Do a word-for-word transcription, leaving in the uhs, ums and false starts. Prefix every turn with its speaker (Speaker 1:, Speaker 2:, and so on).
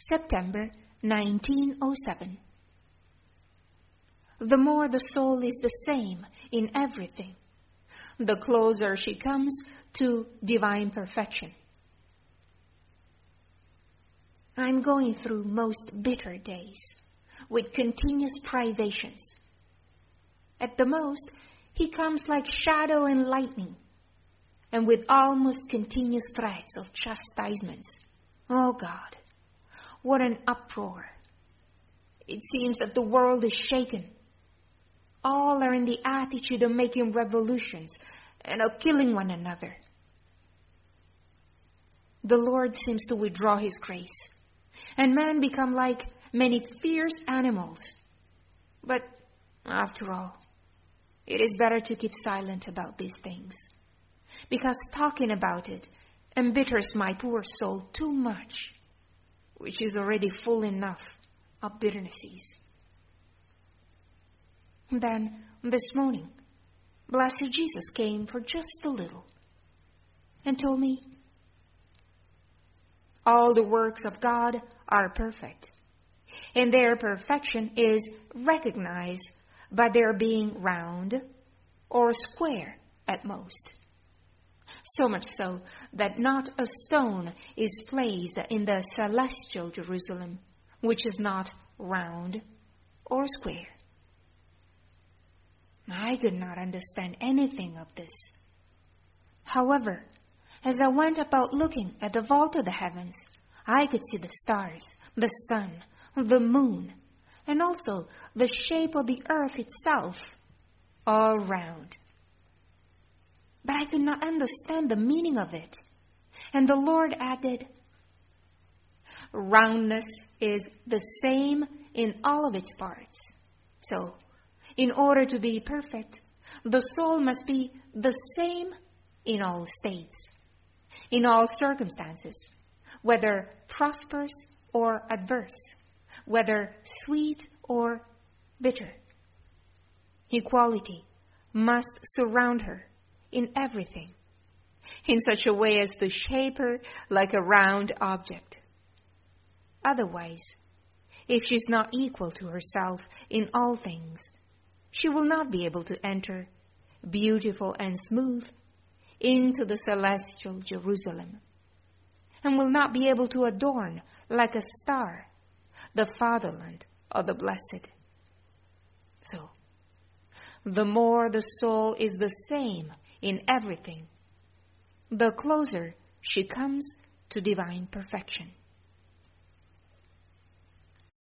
Speaker 1: September nineteen oh seven. The more the soul is the same in everything, the closer she comes to divine perfection. I'm going through most bitter days, with continuous privations. At the most, he comes like shadow and lightning, and with almost continuous threats of chastisements. Oh God, what an uproar! It seems that the world is shaken. All are in the attitude of making revolutions and of killing one another. The Lord seems to withdraw His grace, and man become like many fierce animals. But after all, it is better to keep silent about these things, because talking about it embitters my poor soul too much, which is already full enough of bitternesses. Then, this morning, Blessed Jesus came for just a little and told me, all the works of God are perfect, and their perfection is recognized by their being round or square at most. So much so that not a stone is placed in the celestial Jerusalem which is not round or square. I could not understand anything of this. However, as I went about looking at the vault of the heavens, I could see the stars, the sun, the moon, and also the shape of the earth itself all round. But I could not understand the meaning of it. And the Lord added, roundness is the same in all of its parts. So, in order to be perfect, the soul must be the same in all states, in all circumstances, whether prosperous or adverse, whether sweet or bitter. Equality must surround her in everything, in such a way as to shape her like a round object. Otherwise, if she is not equal to herself in all things, she will not be able to enter, beautiful and smooth, into the celestial Jerusalem, and will not be able to adorn, like a star, the fatherland of the blessed. So, the more the soul is the same in everything, the closer she comes to divine perfection.